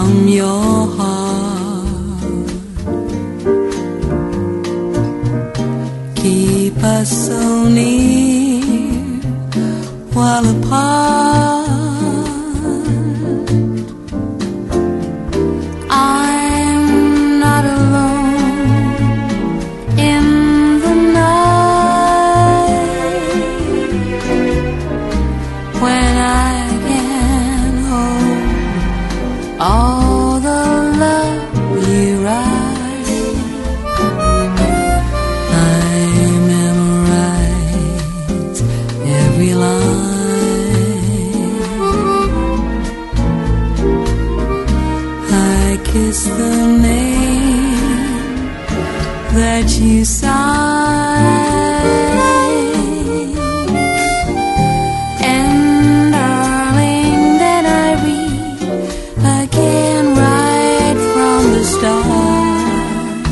from your heart. Keep us so near while apart. I'm not alone in the night when I can hold all the love you write. I memorize every line. I kiss the name that you sign, and darling, then I read again right from the start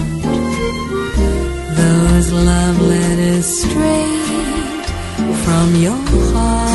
those love letters straight from your heart.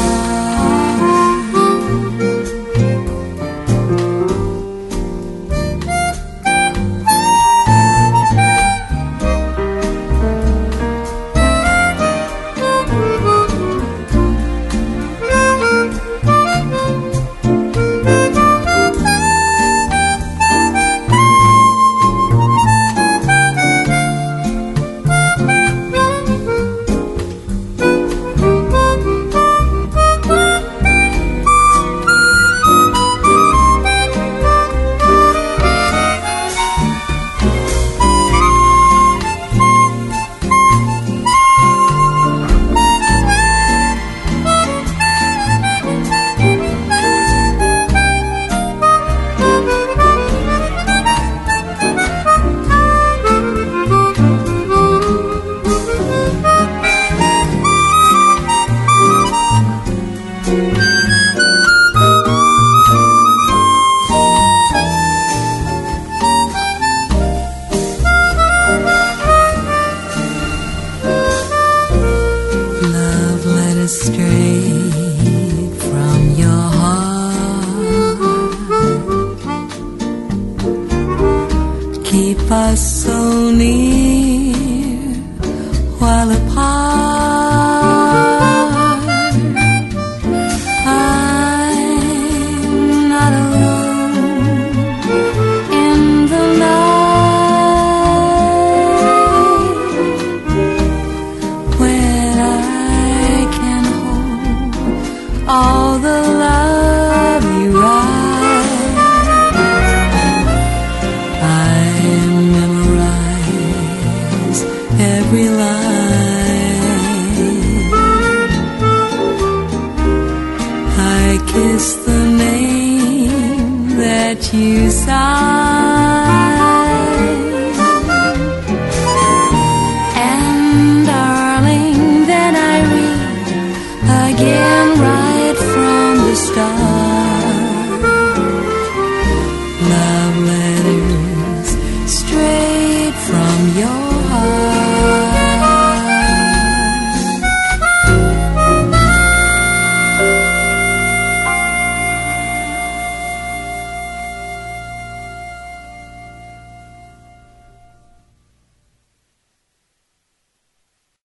Straight from your heart. Keep us so near while apart. I'm not alone in the night when I all the love you write. I memorize every line. I kiss the name that you sign, and darling, then I read again right from the start